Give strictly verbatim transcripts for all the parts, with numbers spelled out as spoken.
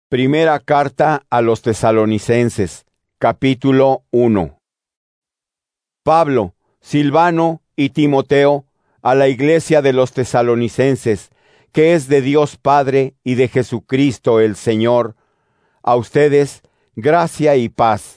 Primera carta a los Tesalonicenses, capítulo uno. Pablo, Silvano y Timoteo, a la iglesia de los Tesalonicenses, que es de Dios Padre y de Jesucristo el Señor, a ustedes, gracia y paz.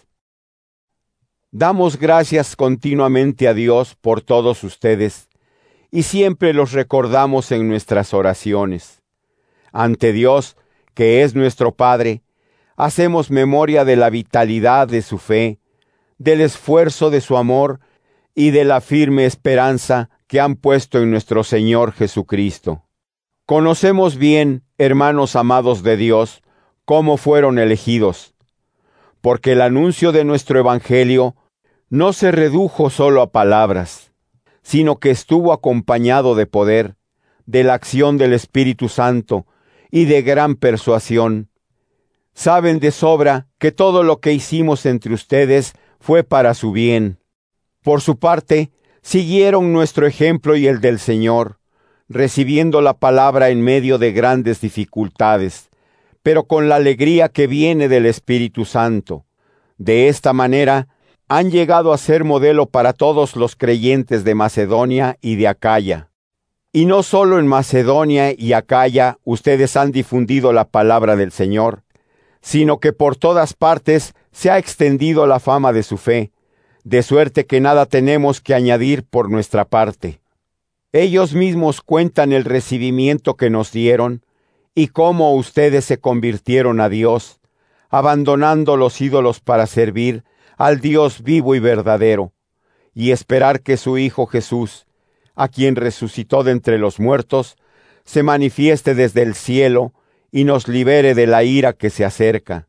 Damos gracias continuamente a Dios por todos ustedes, y siempre los recordamos en nuestras oraciones. Ante Dios, que es nuestro Padre, hacemos memoria de la vitalidad de su fe, del esfuerzo de su amor y de la firme esperanza que han puesto en nuestro Señor Jesucristo. Conocemos bien, hermanos amados de Dios, cómo fueron elegidos, porque el anuncio de nuestro Evangelio no se redujo solo a palabras, sino que estuvo acompañado de poder, de la acción del Espíritu Santo y de gran persuasión. Saben de sobra que todo lo que hicimos entre ustedes fue para su bien. Por su parte, siguieron nuestro ejemplo y el del Señor, recibiendo la palabra en medio de grandes dificultades, pero con la alegría que viene del Espíritu Santo. De esta manera, han llegado a ser modelo para todos los creyentes de Macedonia y de Acaya. Y no solo en Macedonia y Acaya ustedes han difundido la palabra del Señor, sino que por todas partes se ha extendido la fama de su fe, de suerte que nada tenemos que añadir por nuestra parte. Ellos mismos cuentan el recibimiento que nos dieron y cómo ustedes se convirtieron a Dios, abandonando los ídolos para servir al Dios vivo y verdadero, y esperar que su Hijo Jesús, a quien resucitó de entre los muertos, se manifieste desde el cielo y nos libere de la ira que se acerca.